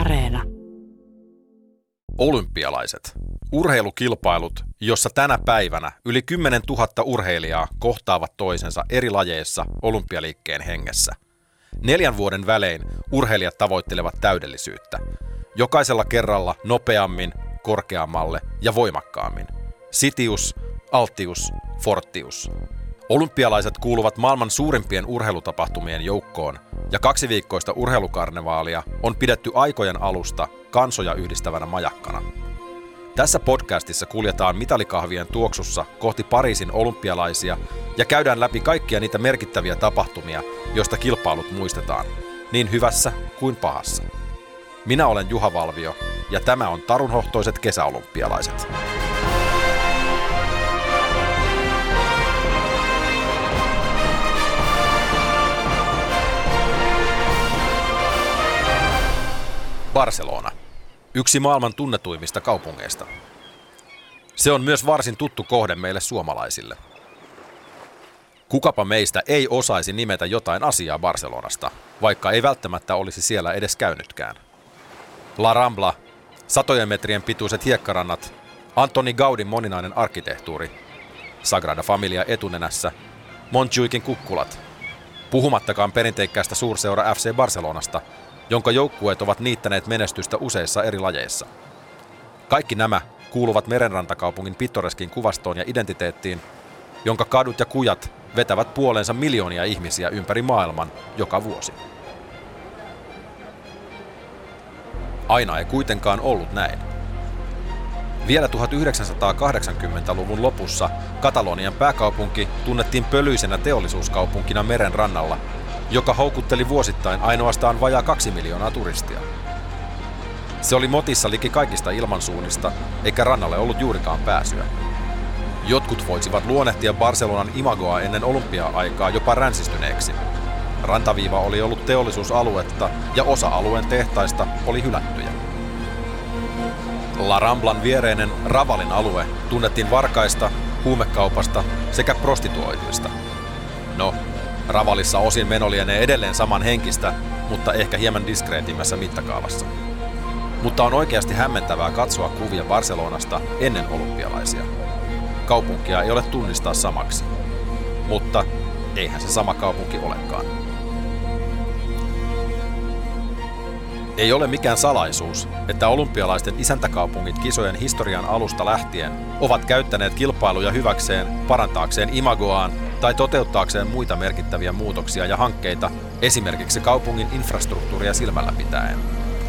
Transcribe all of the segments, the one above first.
Areena. Olympialaiset. Urheilukilpailut, jossa tänä päivänä yli 10 000 urheilijaa kohtaavat toisensa eri lajeissa olympialiikkeen hengessä. 4 vuoden välein urheilijat tavoittelevat täydellisyyttä. Jokaisella kerralla nopeammin, korkeammalle ja voimakkaammin. Sitius, Altius, Fortius. Olympialaiset kuuluvat maailman suurimpien urheilutapahtumien joukkoon, ja 2-viikkoista urheilukarnevaalia on pidetty aikojen alusta kansoja yhdistävänä majakkana. Tässä podcastissa kuljetaan mitalikahvien tuoksussa kohti Pariisin olympialaisia ja käydään läpi kaikkia niitä merkittäviä tapahtumia, joista kilpailut muistetaan, niin hyvässä kuin pahassa. Minä olen Juha Valvio, ja tämä on Tarunhohtoiset kesäolympialaiset. Barcelona. Yksi maailman tunnetuimmista kaupungeista. Se on myös varsin tuttu kohde meille suomalaisille. Kukapa meistä ei osaisi nimetä jotain asiaa Barcelonasta, vaikka ei välttämättä olisi siellä edes käynytkään. La Rambla, satojen metrien pituiset hiekkarannat, Antoni Gaudin moninainen arkkitehtuuri, Sagrada Familia etunenässä, Montjuikin kukkulat, puhumattakaan perinteikkäästä suurseura FC Barcelonasta, jonka joukkueet ovat niittäneet menestystä useissa eri lajeissa. Kaikki nämä kuuluvat merenrantakaupungin pittoreskin kuvastoon ja identiteettiin, jonka kadut ja kujat vetävät puoleensa miljoonia ihmisiä ympäri maailman joka vuosi. Aina ei kuitenkaan ollut näin. Vielä 1980-luvun lopussa Katalonian pääkaupunki tunnettiin pölyisenä teollisuuskaupunkina meren rannalla, joka houkutteli vuosittain ainoastaan vajaa 2 miljoonaa turistia. Se oli motissa liki kaikista ilmansuunnista, eikä rannalle ollut juurikaan pääsyä. Jotkut voisivat luonnehtia Barcelonan imagoa ennen olympia-aikaa jopa ränsistyneeksi. Rantaviiva oli ollut teollisuusaluetta ja osa alueen tehtaista oli hylättyjä. La Ramblan viereinen Ravalin alue tunnettiin varkaista, huumekaupasta sekä prostituoiduista. No, Ravalissa osin meno lienee edelleen saman henkistä, mutta ehkä hieman diskreetimmässä mittakaavassa. Mutta on oikeasti hämmentävää katsoa kuvia Barcelonasta ennen olympialaisia. Kaupunkia ei ole tunnistaa samaksi. Mutta eihän se sama kaupunki olekaan. Ei ole mikään salaisuus, että olympialaisten isäntäkaupungit kisojen historian alusta lähtien ovat käyttäneet kilpailuja hyväkseen, parantaakseen imagoaan tai toteuttaakseen muita merkittäviä muutoksia ja hankkeita, esimerkiksi kaupungin infrastruktuuria silmällä pitäen.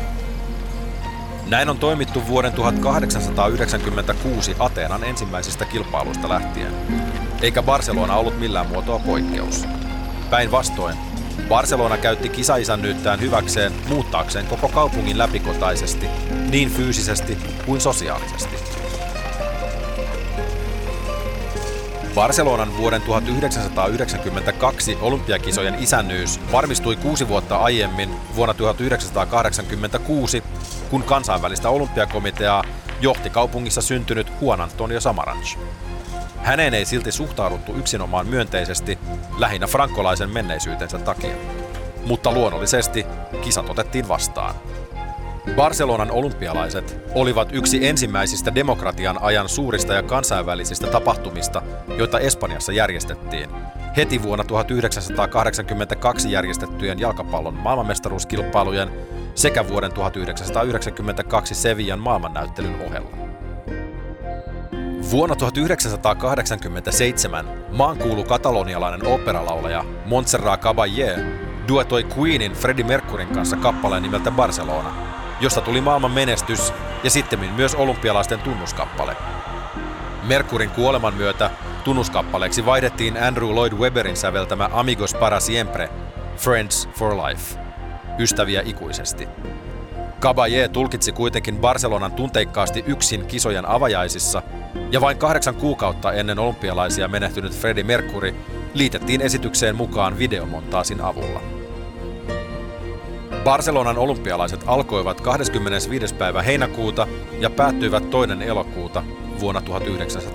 Näin on toimittu vuoden 1896 Ateenan ensimmäisistä kilpailuista lähtien, eikä Barcelona ollut millään muotoa poikkeus. Päinvastoin, Barcelona käytti kisaisännyyttään hyväkseen muuttaakseen koko kaupungin läpikotaisesti, niin fyysisesti kuin sosiaalisesti. Barcelonan vuoden 1992 olympiakisojen isännyys varmistui 6 vuotta aiemmin vuonna 1986, kun kansainvälistä olympiakomiteaa johti kaupungissa syntynyt Juan Antonio Samaranch. Häneen ei silti suhtauduttu yksinomaan myönteisesti, lähinnä frankolaisen menneisyytensä takia. Mutta luonnollisesti kisat otettiin vastaan. Barcelonan olympialaiset olivat yksi ensimmäisistä demokratian ajan suurista ja kansainvälisistä tapahtumista, joita Espanjassa järjestettiin, heti vuonna 1982 järjestettyjen jalkapallon maailmanmestaruuskilpailujen sekä vuoden 1992 Sevillan maailmannäyttelyn ohella. Vuonna 1987 maankuulu katalonialainen oopperalaulaja Montserrat Caballé duetoi Queenin Freddie Mercuryn kanssa kappaleen nimeltä Barcelona, josta tuli maailman menestys ja sittemmin myös olympialaisten tunnuskappale. Mercuryn kuoleman myötä tunnuskappaleeksi vaihdettiin Andrew Lloyd Webberin säveltämä Amigos para siempre, Friends for life, ystäviä ikuisesti. Caballé tulkitsi kuitenkin Barcelonan tunteikkaasti yksin kisojen avajaisissa, ja vain 8 kuukautta ennen olympialaisia menehtynyt Freddie Mercury liitettiin esitykseen mukaan videomontaasin avulla. Barcelonan olympialaiset alkoivat 25. päivä heinäkuuta ja päättyivät 2. elokuuta vuonna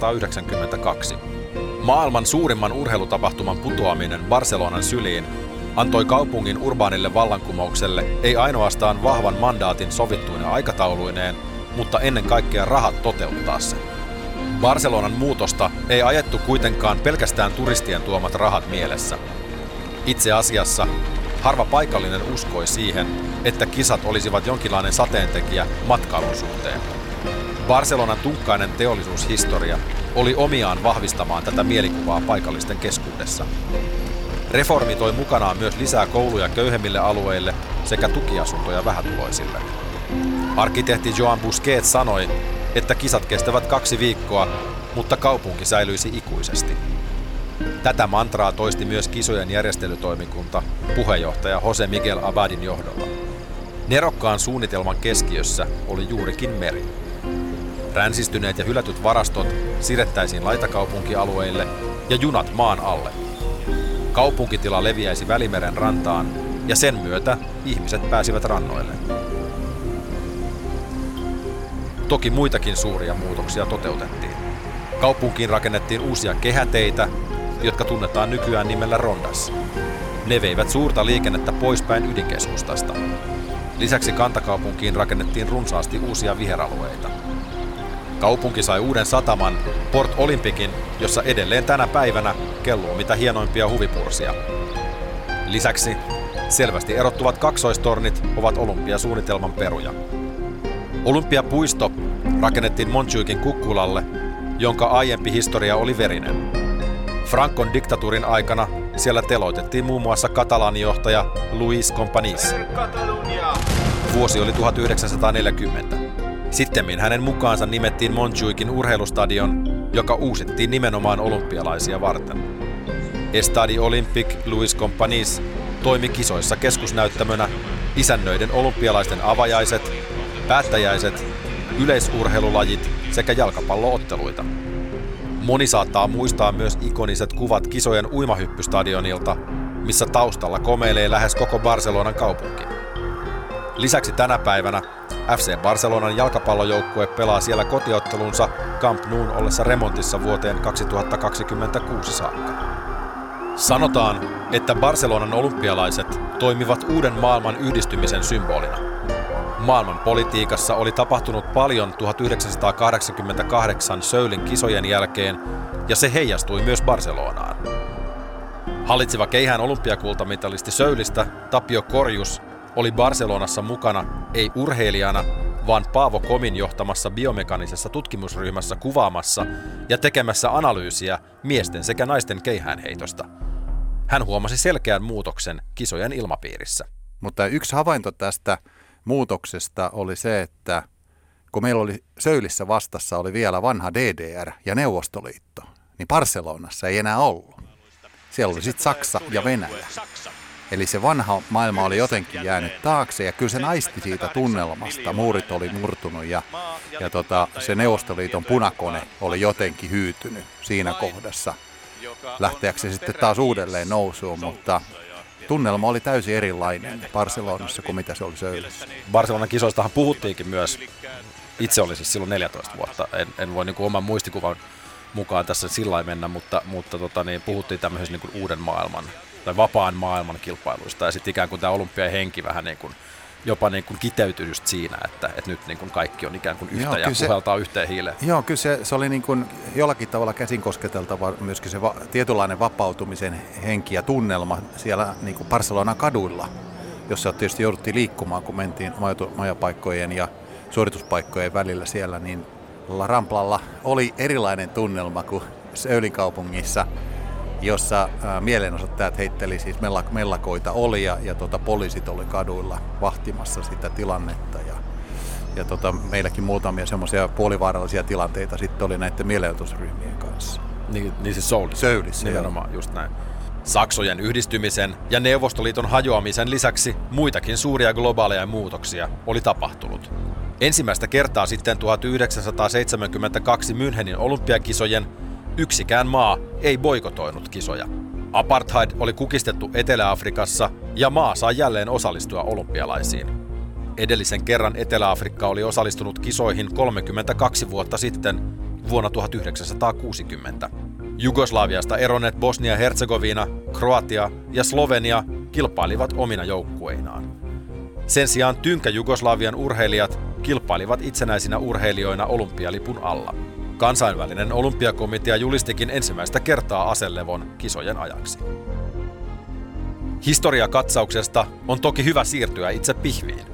1992. Maailman suurimman urheilutapahtuman putoaminen Barcelonan syliin antoi kaupungin urbaanille vallankumoukselle ei ainoastaan vahvan mandaatin sovittuine aikatauluineen, mutta ennen kaikkea rahat toteuttaa sen. Barcelonan muutosta ei ajettu kuitenkaan pelkästään turistien tuomat rahat mielessä. Itse asiassa harva paikallinen uskoi siihen, että kisat olisivat jonkinlainen sateentekijä matkailun suhteen. Barcelonan tunkkainen teollisuushistoria oli omiaan vahvistamaan tätä mielikuvaa paikallisten keskuudessa. Reformi toi mukanaan myös lisää kouluja köyhemmille alueille sekä tukiasuntoja vähätuloisille. Arkkitehti Joan Busquets sanoi, että kisat kestävät 2 viikkoa, mutta kaupunki säilyisi ikuisesti. Tätä mantraa toisti myös kisojen järjestelytoimikunta puheenjohtaja José Miguel Abadin johdolla. Nerokkaan suunnitelman keskiössä oli juurikin meri. Ränsistyneet ja hylätyt varastot siirrettäisiin laitakaupunkialueille ja junat maan alle. Kaupunkitila leviäisi Välimeren rantaan ja sen myötä ihmiset pääsivät rannoille. Toki muitakin suuria muutoksia toteutettiin. Kaupunkiin rakennettiin uusia kehäteitä, jotka tunnetaan nykyään nimellä Rondas. Ne veivät suurta liikennettä poispäin ydinkeskustasta. Lisäksi kantakaupunkiin rakennettiin runsaasti uusia viheralueita. Kaupunki sai uuden sataman, Port Olympicin, jossa edelleen tänä päivänä kelluu mitä hienoimpia huvipursia. Lisäksi selvästi erottuvat kaksoistornit ovat olympiasuunnitelman peruja. Olympiapuisto rakennettiin Montjuikin kukkulalle, jonka aiempi historia oli verinen. Francon diktatuurin aikana siellä teloitettiin muun muassa Katalaanijohtaja Luis Companys. Vuosi oli 1940. Sittemmin hänen mukaansa nimettiin Montjuikin urheilustadion, joka uusittiin nimenomaan olympialaisia varten. Estadi Olympique Luis Companys toimi kisoissa keskusnäyttämönä, isännöiden olympialaisten avajaiset, päättäjäiset, yleisurheilulajit sekä jalkapallootteluita. Moni saattaa muistaa myös ikoniset kuvat kisojen uimahyppystadionilta, missä taustalla komeilee lähes koko Barcelonan kaupunki. Lisäksi tänä päivänä FC Barcelonan jalkapallojoukkue pelaa siellä kotiottelunsa Camp Noun ollessa remontissa vuoteen 2026 saakka. Sanotaan, että Barcelonan olympialaiset toimivat uuden maailman yhdistymisen symbolina. Maailman politiikassa oli tapahtunut paljon 1988 Söylin kisojen jälkeen, ja se heijastui myös Barcelonaan. Hallitseva keihään olympiakultamitalisti Söylistä Tapio Korjus oli Barcelonassa mukana ei urheilijana, vaan Paavo Komin johtamassa biomekaanisessa tutkimusryhmässä kuvaamassa ja tekemässä analyysiä miesten sekä naisten keihäänheitosta. Hän huomasi selkeän muutoksen kisojen ilmapiirissä. Mutta yksi havainto tästä muutoksesta oli se, että kun meillä oli Söylissä vastassa oli vielä vanha DDR ja Neuvostoliitto, niin Barcelonassa ei enää ollut. Siellä oli sitten Saksa ja Venäjä. Eli se vanha maailma oli jotenkin jäänyt taakse ja kyllä se naisti siitä tunnelmasta. Muurit oli murtunut ja se Neuvostoliiton punakone oli jotenkin hyytynyt siinä kohdassa. Lähteäkseen sitten taas uudelleen nousuun, mutta tunnelma oli täysin erilainen Barcelonassa kuin mitä se oli Söylissä. Barcelonan kisoistahan puhuttiinkin myös. Itse oli siis silloin 14 vuotta. En voi oman muistikuvan mukaan tässä sillä mennä, mutta puhuttiin tämmöisessä uuden maailman tai vapaan maailman kilpailuista. Ja sitten ikään kuin tämä olympiahenki vähän jopa kiteytyi just siinä, että nyt kaikki on ikään kuin yhtä ja puhaltaa yhteen hiileen. Joo, kyllä se oli jollakin tavalla käsin kosketeltava myöskin se tietynlainen vapautumisen henki ja tunnelma siellä Barcelonan kaduilla, jossa tietysti jouduttiin liikkumaan, kun mentiin majapaikkojen ja suorituspaikkojen välillä siellä, niin La Ramblalla oli erilainen tunnelma kuin Söylin kaupungissa, jossa mielenosoittajat heitteli siis mellakoita oli ja poliisit oli kaduilla vahtimassa sitä tilannetta ja meilläkin muutamia semmoisia puolivaarallisia tilanteita sitten oli näiden mielenosoitusryhmien kanssa. Niin siis Söylissä. Nimenomaan, just näin. Saksojen yhdistymisen ja Neuvostoliiton hajoamisen lisäksi muitakin suuria globaaleja muutoksia oli tapahtunut. Ensimmäistä kertaa sitten 1972 Münchenin olympiakisojen yksikään maa ei boikotoinut kisoja. Apartheid oli kukistettu Etelä-Afrikassa ja maa sai jälleen osallistua olympialaisiin. Edellisen kerran Etelä-Afrikka oli osallistunut kisoihin 32 vuotta sitten vuonna 1960. Jugoslaviasta eronneet Bosnia-Herzegovina, Kroatia ja Slovenia kilpailivat omina joukkueinaan. Sen sijaan tynkä-Jugoslavian urheilijat kilpailivat itsenäisinä urheilijoina olympialipun alla. Kansainvälinen olympiakomitea julistikin ensimmäistä kertaa aselevon kisojen ajaksi. Historiakatsauksesta on toki hyvä siirtyä itse pihviin.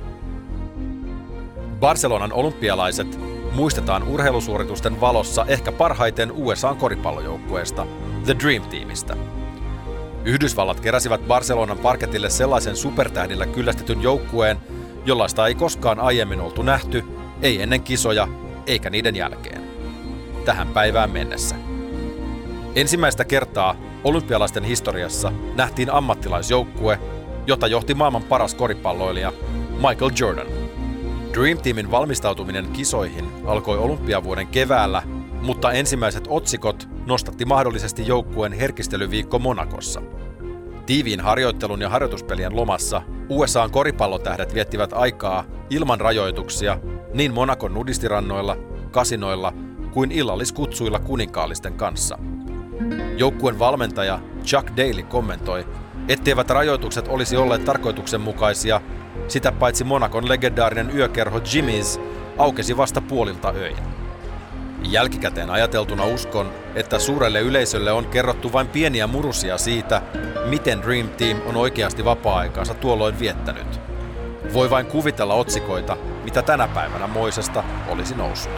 Barcelonan olympialaiset muistetaan urheilusuoritusten valossa ehkä parhaiten USA:n koripallojoukkueesta, The Dream Teamista. Yhdysvallat keräsivät Barcelonan parketille sellaisen supertähdillä kyllästetyn joukkueen, jollaista ei koskaan aiemmin oltu nähty, ei ennen kisoja eikä niiden jälkeen. Tähän päivään mennessä. Ensimmäistä kertaa olympialaisten historiassa nähtiin ammattilaisjoukkue, jota johti maailman paras koripalloilija Michael Jordan. Dream Teamin valmistautuminen kisoihin alkoi olympiavuoden keväällä, mutta ensimmäiset otsikot nostatti mahdollisesti joukkueen herkistelyviikko Monacossa. Tiiviin harjoittelun ja harjoituspelien lomassa USA:n koripallotähdet viettivät aikaa ilman rajoituksia niin Monacon nudistirannoilla, kasinoilla kuin illalliskutsuilla kuninkaallisten kanssa. Joukkueen valmentaja Chuck Daly kommentoi, etteivät rajoitukset olisi olleet tarkoituksenmukaisia, sitä paitsi Monacon legendaarinen yökerho Jimmy's aukesi vasta puolilta öin. Jälkikäteen ajateltuna uskon, että suurelle yleisölle on kerrottu vain pieniä murusia siitä, miten Dream Team on oikeasti vapaa-aikaansa tuolloin viettänyt. Voi vain kuvitella otsikoita, mitä tänä päivänä moisesta olisi noussut.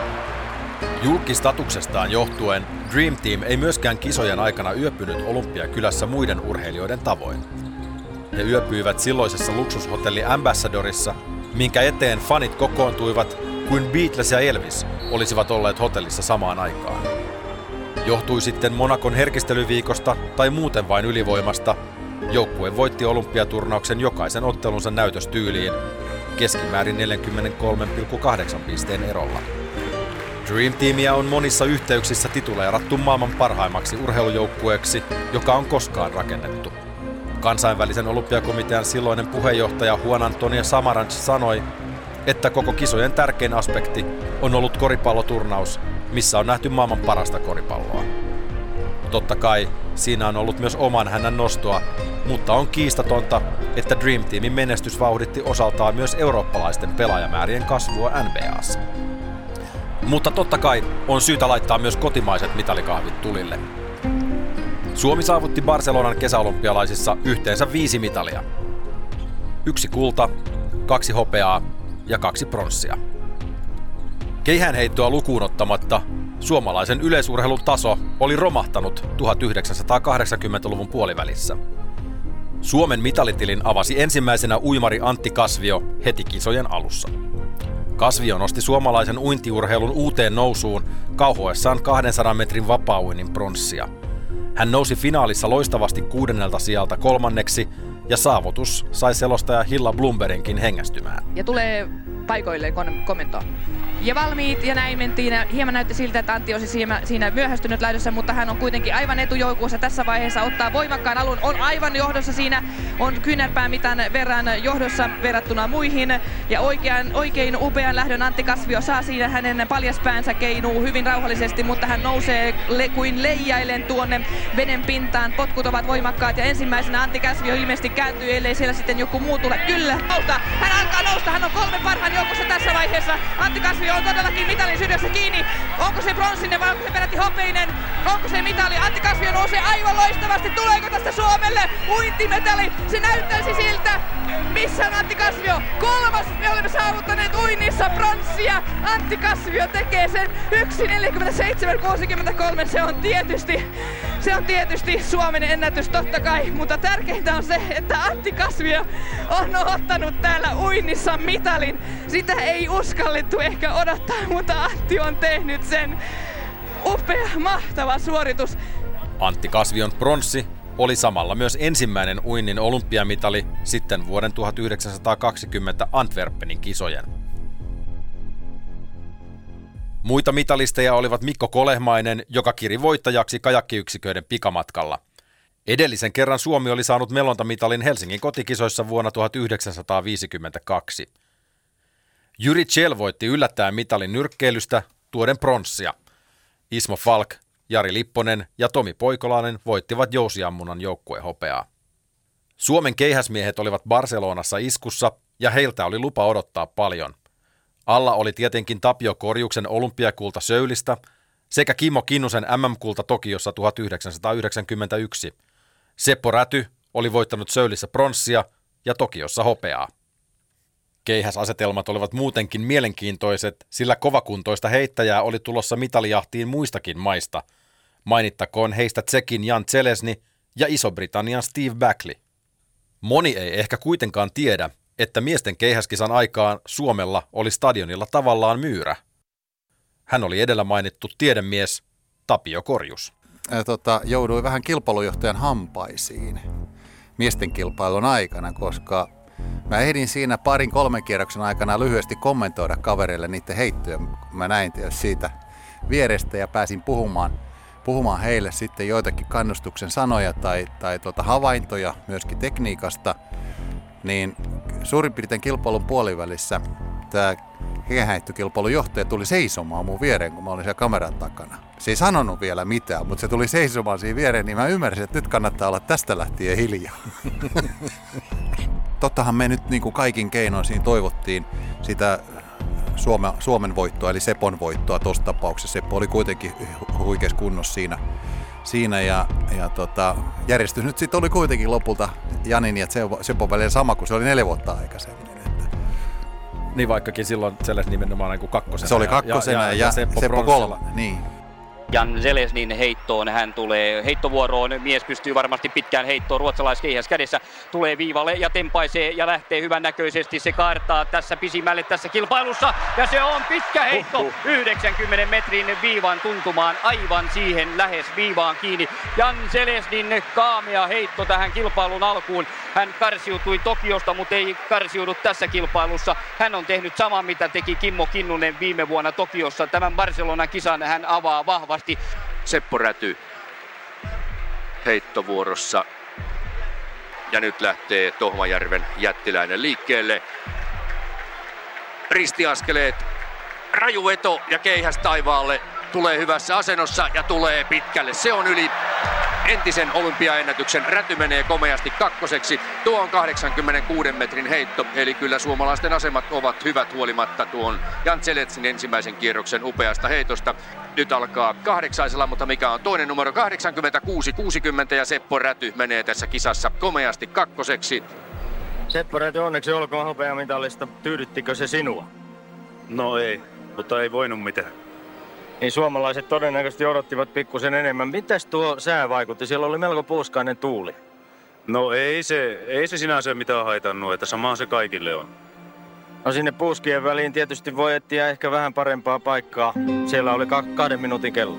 Julkistatuksestaan johtuen Dream Team ei myöskään kisojen aikana yöpynyt Olympiakylässä muiden urheilijoiden tavoin. He yöpyivät silloisessa luksushotelli Ambassadorissa, minkä eteen fanit kokoontuivat kuin Beatles ja Elvis olisivat olleet hotellissa samaan aikaan. Johtui sitten Monacon herkistelyviikosta tai muuten vain ylivoimasta, joukkue voitti olympiaturnauksen jokaisen ottelunsa näytöstyyliin keskimäärin 43,8 pisteen erolla. Dream Teamia on monissa yhteyksissä tituleerattu maailman parhaimmaksi urheilujoukkueeksi, joka on koskaan rakennettu. Kansainvälisen olympiakomitean silloinen puheenjohtaja Juan Antonio Samaranch sanoi, että koko kisojen tärkein aspekti on ollut koripalloturnaus, missä on nähty maailman parasta koripalloa. Totta kai siinä on ollut myös oman hännän nostoa, mutta on kiistatonta, että Dream Teamin menestys vauhditti osaltaan myös eurooppalaisten pelaajamäärien kasvua NBA:ssa. Mutta totta kai on syytä laittaa myös kotimaiset mitalikahvit tulille. Suomi saavutti Barcelonan kesäolympialaisissa yhteensä 5 mitalia. 1 kulta, 2 hopeaa ja 2 pronssia. Keihäänheittoa lukuun ottamatta suomalaisen yleisurheilun taso oli romahtanut 1980-luvun puolivälissä. Suomen mitalitilin avasi ensimmäisenä uimari Antti Kasvio heti kisojen alussa. Kasvio nosti suomalaisen uintiurheilun uuteen nousuun kauhoessaan 200 metrin vapaa-uinnin pronssia. Hän nousi finaalissa loistavasti 6. sijalta 3. ja saavutus sai selostaja Hilla Blumbergin hengästymään. Ja tulee paikoille kommentoa. Ja valmiit ja näin mentiin. Hieman näytti siltä, että Antti olisi siinä myöhästynyt lähdössä, mutta hän on kuitenkin aivan etujoukossa tässä vaiheessa. Ottaa voimakkaan alun, on aivan johdossa siinä. On kyynärpää mitan verran johdossa verrattuna muihin. Ja oikein upean lähdön Antti Kasvio saa siinä, hänen paljaspäänsä keinuu hyvin rauhallisesti, mutta hän nousee kuin leijailen tuonne veden pintaan. Potkut ovat voimakkaat ja ensimmäisenä Antti Kasvio ilmeisesti kääntyy, ellei siellä sitten joku muu tule. Kyllä, nousta! Hän alkaa nousta, hän on 3 parhaan joukossa tässä vaiheessa. Antti Kasvio on todellakin mitalin sydässä kiinni. Onko se pronssinen vai onko se peräti hopeinen? Onko se mitali? Antti Kasvio nousee aivan loistavasti. Tuleeko tästä Suomelle uintimetali? Se näyttäisi siltä. Missä on Antti Kasvio? 3. Me olemme saavuttaneet uinnissa pronssia. Antti Kasvio tekee sen 1.47.63. Se on tietysti Suomen ennätys totta kai, mutta tärkeintä on se, että Antti Kasvio on ottanut täällä uinnissa mitalin. Sitä ei uskallettu ehkä odottaa, mutta Antti on tehnyt sen. Upea, mahtava suoritus. Antti Kasvion pronssi oli samalla myös ensimmäinen uinnin olympiamitali sitten vuoden 1920 Antwerpenin kisojen. Muita mitalisteja olivat Mikko Kolehmainen, joka kiri voittajaksi kajakkiyksiköiden pikamatkalla. Edellisen kerran Suomi oli saanut mellontamitalin Helsingin kotikisoissa vuonna 1952. Jyri Tschell voitti yllättäen mitalin nyrkkeilystä tuoden pronssia. Ismo Falk, Jari Lipponen ja Tomi Poikolainen voittivat jousiammunnan joukkuehopeaa. Suomen keihäsmiehet olivat Barcelonassa iskussa ja heiltä oli lupa odottaa paljon. Alla oli tietenkin Tapio Korjuksen olympiakulta Söylistä sekä Kimmo Kinnusen MM-kulta Tokiossa 1991. Seppo Räty oli voittanut Söylissä pronssia ja Tokiossa hopeaa. Keihäsasetelmat olivat muutenkin mielenkiintoiset, sillä kovakuntoista heittäjää oli tulossa mitalijahtiin muistakin maista. Mainittakoon heistä Tsekin Jan Zelezny ja Iso-Britannian Steve Backley. Moni ei ehkä kuitenkaan tiedä, että miesten keihäskisan aikaan Suomella oli stadionilla tavallaan myyrä. Hän oli edellä mainittu tiedemies Tapio Korjus. Jouduin vähän kilpailujohtajan hampaisiin miesten kilpailun aikana, koska mä ehdin siinä 2-3 kierroksen aikana lyhyesti kommentoida kavereille niiden heittoja. Mä näin siitä vierestä ja pääsin puhumaan heille sitten joitakin kannustuksen sanoja tai havaintoja myöskin tekniikasta. Niin suurin piirtein kilpailun puolivälissä tämä keihäänheittokilpailun johtaja tuli seisomaan mun viereen, kun mä olin siellä kameran takana. Se ei sanonut vielä mitään, mutta se tuli seisomaan siihen viereen, niin mä ymmärsin, että nyt kannattaa olla tästä lähtien hiljaa. Tottahan me nyt niin kuin kaikin keinoin siinä toivottiin sitä Suomen voittoa, eli Sepon voittoa tuossa tapauksessa. Seppo oli kuitenkin huikeassa kunnossa siinä ja järjestys nyt sitten oli kuitenkin lopulta Janin ja Sepon välillä sama kuin se oli 4 vuotta aikaisemmin. Niin vaikkakin silloin Zelezny nimenomaan niin kuin kakkosena. Se oli kakkosena ja Seppo kolmannen. Niin. Jan Zeleznyn heittoon, hän tulee heittovuoroon, mies pystyy varmasti pitkään heittoon, ruotsalaiskeihäs kädessä, tulee viivalle ja tempaisee ja lähtee hyvän näköisesti, se kaartaa tässä pisimmälle tässä kilpailussa ja se on pitkä heitto 90 metrin viivan tuntumaan, aivan siihen lähes viivaan kiinni. Jan Zeleznyn kaamea heitto tähän kilpailun alkuun, hän karsiutui Tokiosta, mutta ei karsiudu tässä kilpailussa, hän on tehnyt saman mitä teki Kimmo Kinnunen viime vuonna Tokiossa, tämän Barcelonan kisan hän avaa vahvasti. Seppo Räty heittovuorossa ja nyt lähtee Tohmajärven jättiläinen liikkeelle. Ristiaskeleet, raju veto ja keihäs taivaalle, tulee hyvässä asennossa ja tulee pitkälle. Se on yli entisen olympiaennätyksen. Räty menee komeasti kakkoseksi. Tuo on 86 metrin heitto, eli kyllä suomalaisten asemat ovat hyvät huolimatta tuon Jan Zeleznyn ensimmäisen kierroksen upeasta heitosta. Nyt alkaa 8, mutta mikä on toinen numero 86-60 ja Seppo Räty menee tässä kisassa komeasti kakkoseksi. Seppo Räty, onneksi olkoon hopeamitalista. Tyydyttikö se sinua? No ei, mutta ei voinut mitään. Niin suomalaiset todennäköisesti odottivat pikkusen enemmän. Mitäs tuo sää vaikutti? Siellä oli melko puuskainen tuuli. No ei se sinänsä mitään haitannut, että sama se kaikille on. No sinne puuskien väliin tietysti voi etsiä ehkä vähän parempaa paikkaa. Siellä oli 2 minuutin kello.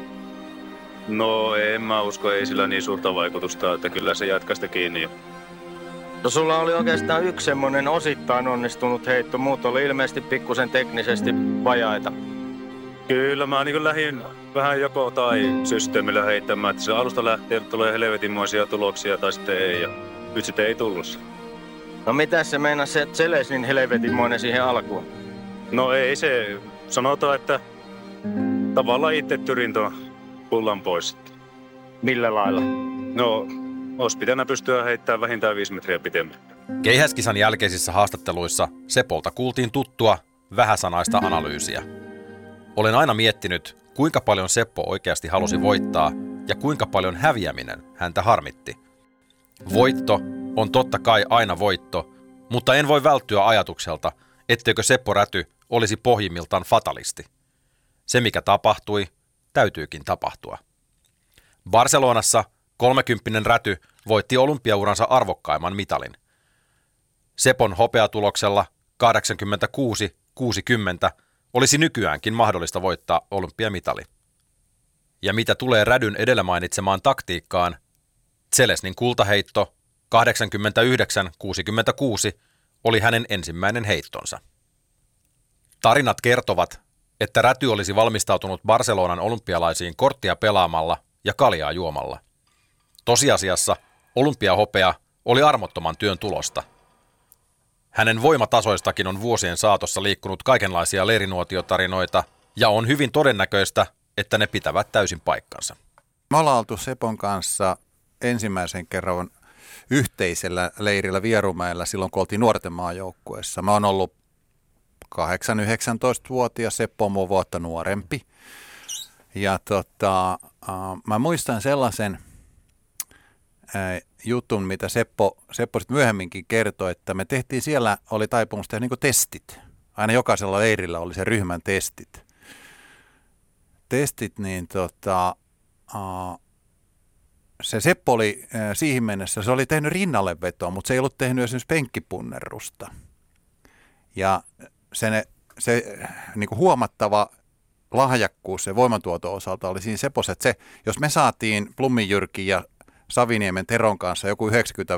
No en mä usko, ei sillä niin suurta vaikutusta, että kyllä se jatkaa sitä kiinni jo. No sulla oli oikeastaan yksi semmonen osittain onnistunut heitto, muut oli ilmeisesti pikkusen teknisesti vajaita. Kyllä mä niin lähdin vähän joko tai systeemillä heittämään, että se alusta lähtee tulee helvetinmoisia tuloksia tai sitten ei ja nyt sitten ei tullut. No mitäs se meinasi se Zeleznyn helvetinmoinen siihen alkuun? No ei se, sanotaan, että tavallaan itse tyrin tuon pullan pois. Millä lailla? No, olisi pitänyt pystyä heittämään vähintään 5 metriä pitemmän. Keihäskisan jälkeisissä haastatteluissa Sepolta kuultiin tuttua, vähäsanaista analyysiä. Olen aina miettinyt, kuinka paljon Seppo oikeasti halusi voittaa ja kuinka paljon häviäminen häntä harmitti. Voitto on totta kai aina voitto, mutta en voi välttyä ajatukselta, etteikö Seppo Räty olisi pohjimmiltaan fatalisti. Se mikä tapahtui, täytyykin tapahtua. Barcelonassa 30 Räty voitti olympiauransa arvokkaimman mitalin. Sepon hopeatuloksella 86-60 olisi nykyäänkin mahdollista voittaa olympiamitali. Ja mitä tulee Rädyn edellä mainitsemaan taktiikkaan, Zeleznyn kultaheitto 89-66 oli hänen ensimmäinen heittonsa. Tarinat kertovat, että Räty olisi valmistautunut Barcelonan olympialaisiin korttia pelaamalla ja kaljaa juomalla. Tosiasiassa olympiahopea oli armottoman työn tulosta. Hänen voimatasoistakin on vuosien saatossa liikkunut kaikenlaisia leirinuotiotarinoita ja on hyvin todennäköistä, että ne pitävät täysin paikkansa. Me ollaan oltu Sepon kanssa ensimmäisen kerran yhteisellä leirillä Vierumäellä silloin, kun oltiin nuorten maajoukkueessa. Mä oon ollut 8-19-vuotias, Seppo on mua vuotta nuorempi. Ja mä muistan sellaisen jutun, mitä Seppo sit myöhemminkin kertoi, että me tehtiin siellä, oli taipumus tehdä niin testit. Aina jokaisella leirillä oli se ryhmän testit. Niin se Seppo oli siihen mennessä, se oli tehnyt rinnalle vetoa, mutta se ei ollut tehnyt esimerkiksi penkkipunnerusta. Ja se niin kuin huomattava lahjakkuus se voimantuoton osalta oli siinä Sepossa, että jos me saatiin Plummin Jyrkin ja Saviniemen Teron kanssa joku 90-100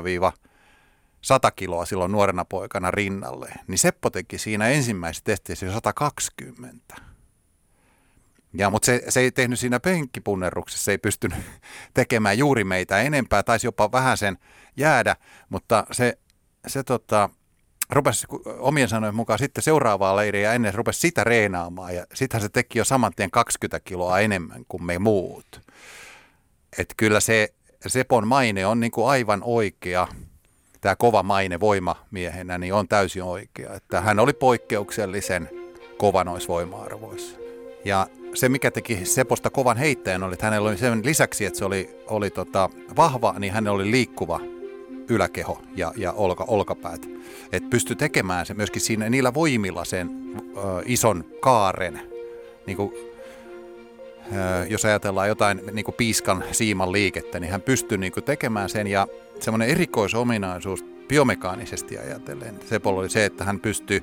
kiloa silloin nuorena poikana rinnalle, niin Seppo teki siinä ensimmäisessä testissä jo 120. Mutta se ei tehnyt siinä penkkipunneruksessa, se ei pystynyt tekemään juuri meitä enempää, taisi jopa vähän sen jäädä, mutta se rupesi omien sanojen mukaan sitten seuraavaa leiriä ennen rupesi sitä reenaamaan ja sittenhän se teki jo saman tien 20 kiloa enemmän kuin me muut. Että kyllä se Sepon maine on niin kuin aivan oikea, tämä kova maine voimamiehenä niin on täysin oikea, että hän oli poikkeuksellisen kova noissa voima-arvoissa. Ja se, mikä teki Seposta kovan heittäjän, oli, että hänellä oli sen lisäksi, että se oli vahva, niin hänellä oli liikkuva yläkeho ja olkapäät. Että pystyi tekemään se myöskin siinä, niillä voimilla sen ison kaaren, niin kuin, jos ajatellaan jotain niin kuin piiskan siiman liikettä, niin hän pystyi niin kuin tekemään sen. Ja semmoinen erikoisominaisuus biomekaanisesti ajatellen Sepolla oli se, että hän pystyi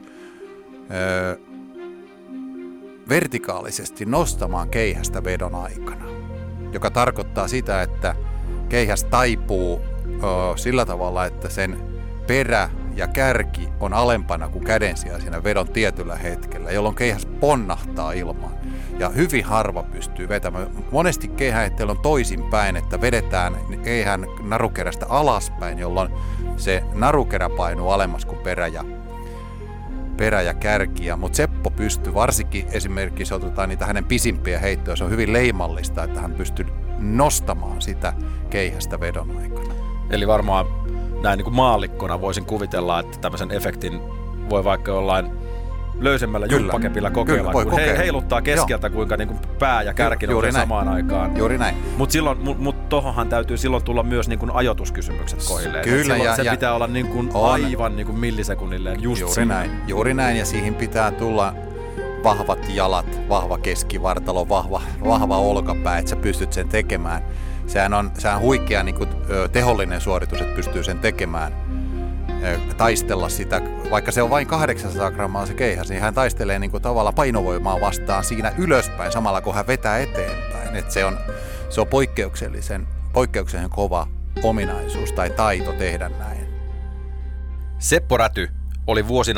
vertikaalisesti nostamaan keihästä vedon aikana, joka tarkoittaa sitä, että keihäs taipuu sillä tavalla, että sen perä ja kärki on alempana kuin kädensija siinä vedon tietyllä hetkellä, jolloin keihäs ponnahtaa ilmaan. Ja hyvin harva pystyy vetämään. Monesti keihäheittely on toisinpäin, että vedetään keihän narukerästä alaspäin, jolloin se narukerä painuu alemmas kuin perä ja kärkiä, mutta Seppo pystyy varsinkin esimerkiksi, otetaan niitä hänen pisimpiä heittoja, se on hyvin leimallista, että hän pystyy nostamaan sitä keihästä vedon aikana. Eli varmaan näin niin kuin maallikkona voisin kuvitella, että tämmöisen efektin voi vaikka jollain löysemmällä jumppakepillä kokeilla, kun heiluttaa keskeltä, kuinka niin kuin pää ja kärki nousee samaan aikaan. Juuri näin. Mutta tohonhan täytyy silloin tulla myös niin kuin ajoituskysymykset kohdilleen. Kyllä. Se pitää olla niin kuin aivan niin kuin millisekunnilleen just Juuri näin, ja siihen pitää tulla vahvat jalat, vahva keskivartalo, vahva olkapää, että sä pystyt sen tekemään. Sehän on huikea niin kuin tehollinen suoritus, että pystyy sen tekemään. Taistella sitä, vaikka se on vain 800 grammaa se keihäs, niin hän taistelee niin kuin tavallaan painovoimaa vastaan siinä ylöspäin samalla kun hän vetää eteenpäin. Et se on poikkeuksellisen kova ominaisuus tai taito tehdä näin. Seppo Räty oli vuosina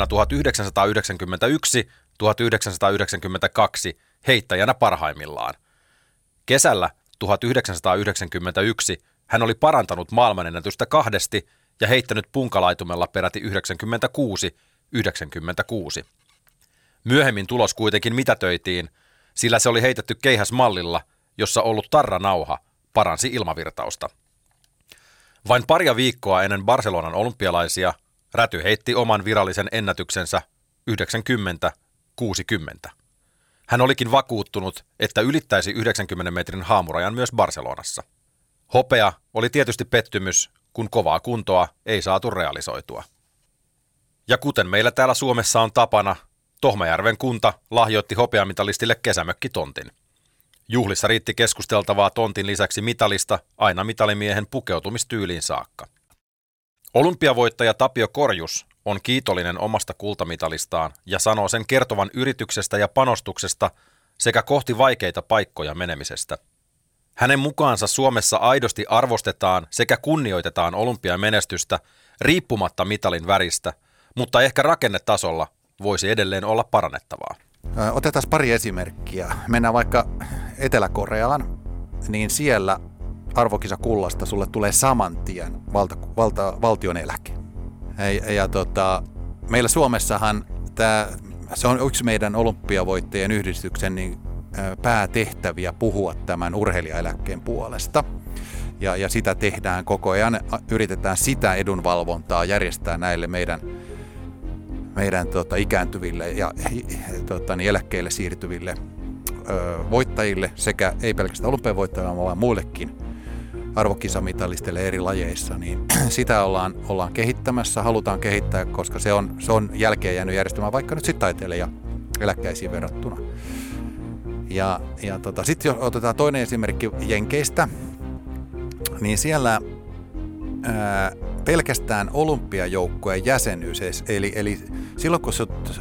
1991-1992 heittäjänä parhaimmillaan. Kesällä 1991 hän oli parantanut maailmanennätystä 2 ja heittänyt punkalaitumella peräti 96-96. Myöhemmin tulos kuitenkin mitätöitiin, sillä se oli heitetty keihäsmallilla, jossa ollut tarranauha paransi ilmavirtausta. Vain paria viikkoa ennen Barcelonan olympialaisia Räty heitti oman virallisen ennätyksensä 90-60. Hän olikin vakuuttunut, että ylittäisi 90 metrin haamurajan myös Barcelonassa. Hopea oli tietysti pettymys, kun kovaa kuntoa ei saatu realisoitua. Ja kuten meillä täällä Suomessa on tapana, Tohmajärven kunta lahjoitti hopeamitalistille kesämökkitontin. Juhlissa riitti keskusteltavaa tontin lisäksi mitalista aina mitalimiehen pukeutumistyyliin saakka. Olympiavoittaja Tapio Korjus on kiitollinen omasta kultamitalistaan ja sanoo sen kertovan yrityksestä ja panostuksesta sekä kohti vaikeita paikkoja menemisestä. Hänen mukaansa Suomessa aidosti arvostetaan sekä kunnioitetaan olympiamenestystä riippumatta mitalin väristä, mutta ehkä rakennetasolla voisi edelleen olla parannettavaa. Otetaan pari esimerkkiä. Mennään vaikka Etelä-Koreaan, niin siellä arvokisakullasta sulle tulee saman tien valtion eläke. Meillä Suomessahan se on yksi meidän olympiavoittajien yhdistyksen päätehtäviä puhua tämän urheilijaeläkkeen puolesta. Ja sitä tehdään koko ajan, yritetään sitä edunvalvontaa järjestää näille meidän ikääntyville ja eläkkeelle siirtyville voittajille sekä ei pelkästään olympiavoittajille, vaan muillekin arvokisamitalisteille eri lajeissa, niin sitä ollaan kehittämässä, halutaan kehittää, koska se on jälkeen jäänyt järjestelmään vaikka nyt sitten taiteille ja eläkkäisiin verrattuna. Sitten jos otetaan toinen esimerkki Jenkeistä, niin siellä pelkästään olympiajoukkueen jäsenyys, eli silloin kun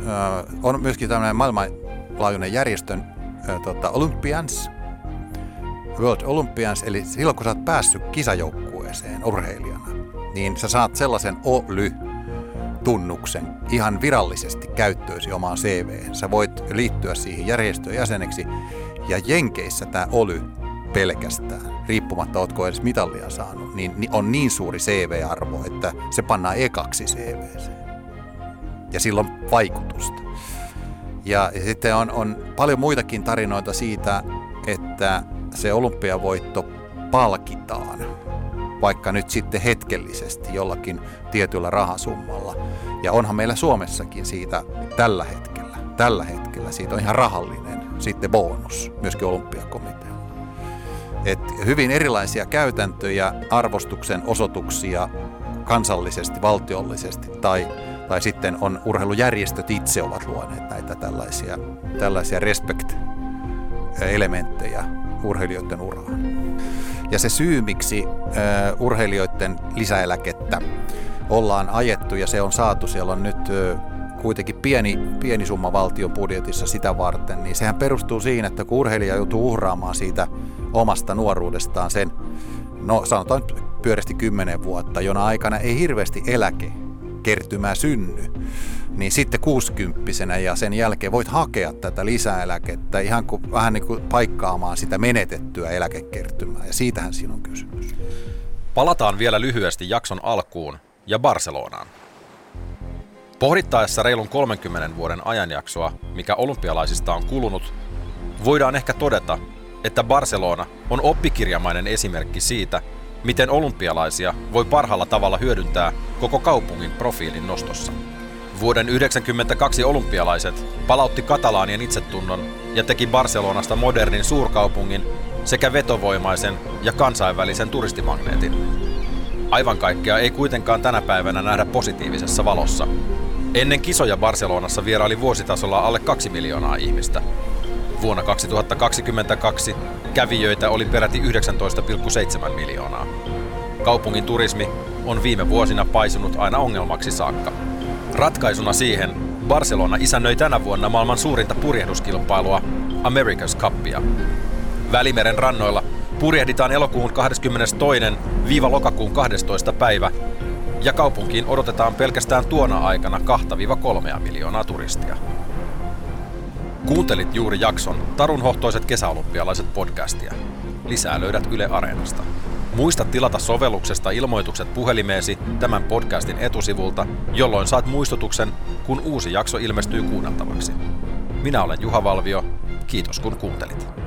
on myöskin tämmöinen maailmanlaajuinen järjestön Olympians, World Olympians, eli silloin kun sä oot päässyt kisajoukkueeseen urheilijana, niin sä saat sellaisen OLY-tunnuksen ihan virallisesti käyttöösi omaan CV:hen. Sä voit liittyä siihen järjestön jäseneksi, ja Jenkeissä tämä OLY pelkästään, riippumatta ootko edes mitallia saanut, niin on niin suuri CV-arvo, että se pannaan ekaksi CV:seen. Ja sillä on vaikutusta. Ja sitten on paljon muitakin tarinoita siitä, että se olympiavoitto palkitaan, vaikka nyt sitten hetkellisesti jollakin tietyllä rahasummalla. Ja onhan meillä Suomessakin siitä tällä hetkellä siitä on ihan rahallinen sitten bonus myöskin olympiakomitealla. Et hyvin erilaisia käytäntöjä, arvostuksen osoituksia kansallisesti, valtiollisesti tai sitten on urheilujärjestöt itse ovat luoneet näitä tällaisia respect-elementtejä urheilijoiden uraan. Ja se syy, miksi urheilijoiden lisäeläkettä ollaan ajettu ja se on saatu, siellä on nyt kuitenkin pieni summa valtion budjetissa sitä varten, niin sehän perustuu siihen, että kun urheilija joutuu uhraamaan siitä omasta nuoruudestaan sen, sanotaan pyöreästi 10 vuotta, jona aikana ei hirveästi eläkekertymää synny, niin sitten 60-vuotiaana ja sen jälkeen voit hakea tätä lisäeläkettä vähän niin kuin paikkaamaan sitä menetettyä eläkekertymää, ja siitähän siinä on kysymys. Palataan vielä lyhyesti jakson alkuun ja Barcelonaan. Pohdittaessa reilun 30 vuoden ajanjaksoa, mikä olympialaisista on kulunut, voidaan ehkä todeta, että Barcelona on oppikirjamainen esimerkki siitä, miten olympialaisia voi parhaalla tavalla hyödyntää koko kaupungin profiilin nostossa. Vuoden 1992 olympialaiset palautti Katalaanien itsetunnon ja teki Barcelonasta modernin suurkaupungin sekä vetovoimaisen ja kansainvälisen turistimagneetin. Aivan kaikkea ei kuitenkaan tänä päivänä nähdä positiivisessa valossa. Ennen kisoja Barcelonassa vieraili vuositasolla alle 2 miljoonaa ihmistä. Vuonna 2022 kävijöitä oli peräti 19,7 miljoonaa. Kaupungin turismi on viime vuosina paisunut aina ongelmaksi saakka. Ratkaisuna siihen Barcelona isännöi tänä vuonna maailman suurinta purjehduskilpailua America's Cupia. Välimeren rannoilla purjehditaan elokuun 22.–lokakuun 12. päivä ja kaupunkiin odotetaan pelkästään tuona aikana 2–3 miljoonaa turistia. Kuuntelit juuri jakson Tarunhohtoiset kesäolympialaiset podcastia. Lisää löydät Yle Areenasta. Muista tilata sovelluksesta ilmoitukset puhelimeesi tämän podcastin etusivulta, jolloin saat muistutuksen, kun uusi jakso ilmestyy kuunneltavaksi. Minä olen Juha Valvio. Kiitos kun kuuntelit.